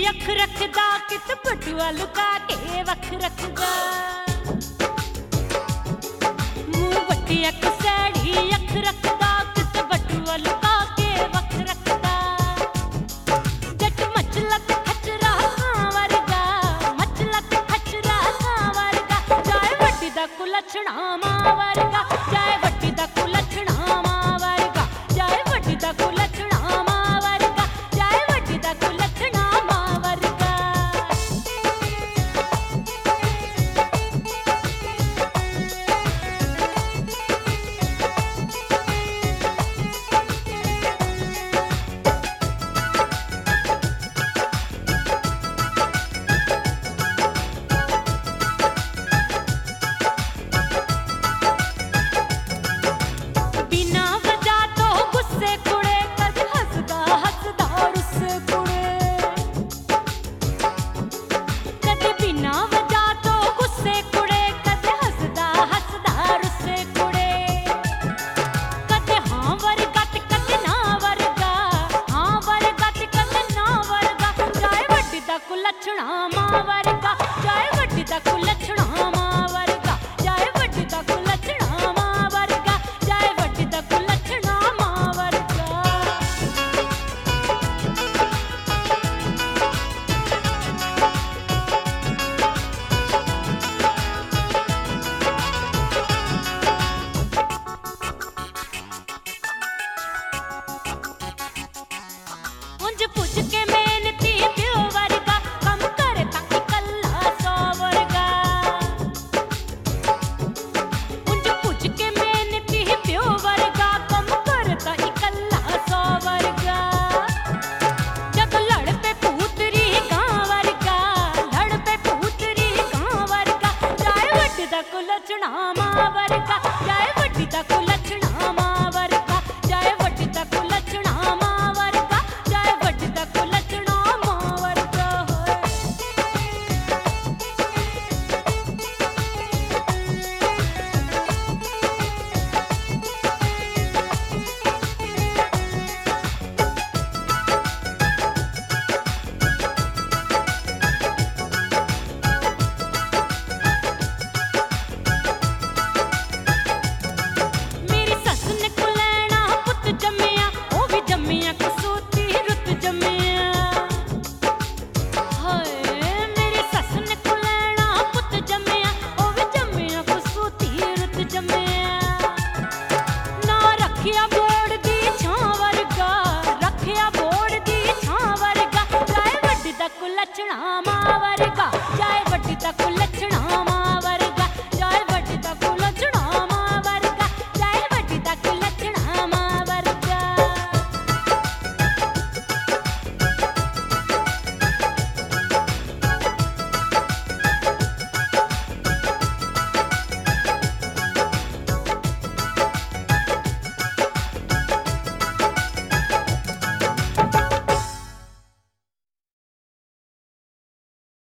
अख रखदा कित बटुआ लुका के वख रखदा मुंह वटी अख सैड़ी अख रखदा कित बटुआ लुका के वख रखदा जट मचलत खचरा खां वर्गा मचलत खचरा खां वर्गा जाए वटी दा कुलछणा मां वर्गा जाए वटी दा कुलछणा मां वर्गा जाए वटी दा कुलछणा मां वर्गा जाए वटी दा कुलछणा मां वर्गा बिना वजह तो गुस्से कुड़े कद हसदा हसदा रुस्से कुड़े कद बिना वजह तो गुस्से कुड़े कद हसदा हसदा रुस्से कुड़े कद हां वर्गा ते कद ना वर्गा हां वर्गा ते कद ना वर्गा जाए वड्डी दा कुलछणा मां वर्गा जाए वड्डी दा कुलछणा मां वर्गा जाए वड्डी दा कुलछणा मां वर्गा जाए वड्डी दा कुलछणा मां वर्गा उंज पुज के मेहनती प्यो वर्गा कम करे तां इकल्ला सौ वर्गा उंज पुज के मेहनती प्यो वर्गा कम करे तां इकल्ला सौ वर्गा जब लड़ पे पूतरी गां वर्गा लड़ पे पूतरी गां वर्गा जाए वड्डी दा कुलछणा मां वर्गा जाए वड्डी दा कुलछणा मां वर्गा